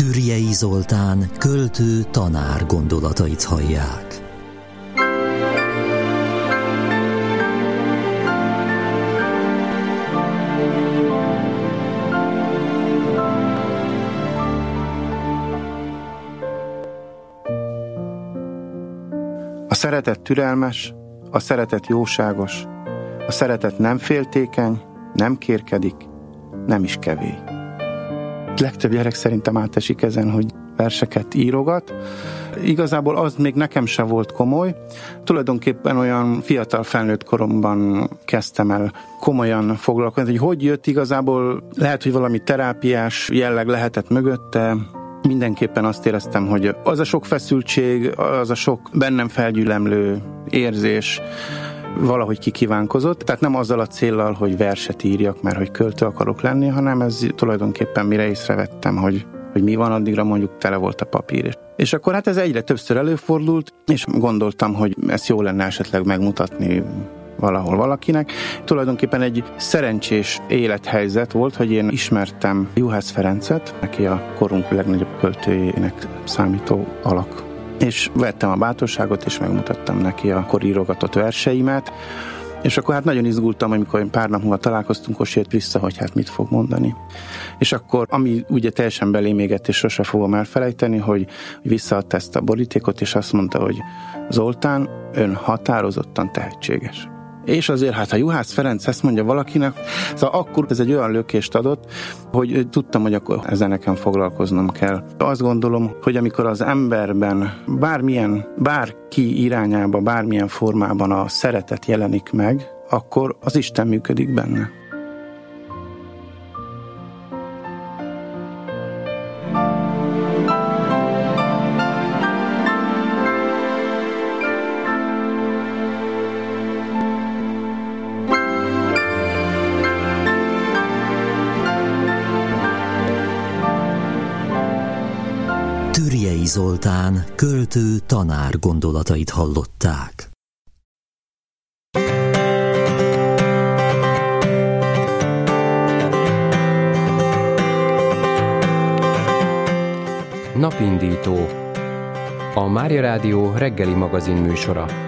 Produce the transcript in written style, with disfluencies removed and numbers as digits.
Türjei Zoltán költő tanár gondolatait hallják. A szeretet türelmes, a szeretet jóságos, a szeretet nem féltékeny, nem kérkedik, nem is kevély. Legtöbb gyerek szerintem átesik ezen, hogy verseket írogat. Igazából az még nekem sem volt komoly. Tulajdonképpen olyan fiatal felnőtt koromban kezdtem el komolyan foglalkozni, hogy jött igazából, lehet, hogy valami terápiás jelleg lehetett mögötte. Mindenképpen azt éreztem, hogy az a sok feszültség, az a sok bennem felgyülemlő érzés valahogy kikívánkozott. Tehát nem azzal a céllal, hogy verset írjak, mert hogy költő akarok lenni, hanem ez tulajdonképpen mire észrevettem, hogy mi van, addigra mondjuk tele volt a papír. És akkor hát ez egyre többször előfordult, és gondoltam, hogy ezt jó lenne esetleg megmutatni valahol valakinek. Tulajdonképpen egy szerencsés élethelyzet volt, hogy én ismertem Juhász Ferencet, aki a korunk legnagyobb költőjének számító alak. És vettem a bátorságot, és megmutattam neki a akkor írogatott verseimet, és akkor hát nagyon izgultam, amikor pár nap múlva találkoztunk, Osi jött vissza, hogy hát mit fog mondani. És akkor, ami ugye teljesen belém égett, és sose fogom elfelejteni, hogy visszaadta ezt a borítékot, és azt mondta, hogy Zoltán, ön határozottan tehetséges. És azért, hát ha Juhász Ferenc ezt mondja valakinek, szóval akkor ez egy olyan lökést adott, hogy tudtam, hogy akkor ezzel nekem foglalkoznom kell. Azt gondolom, hogy amikor az emberben bárki irányába, bármilyen formában a szeretet jelenik meg, akkor az Isten működik benne. Türjei Zoltán költő tanár gondolatait hallották. Napindító. A Mária Rádió reggeli magazin műsora.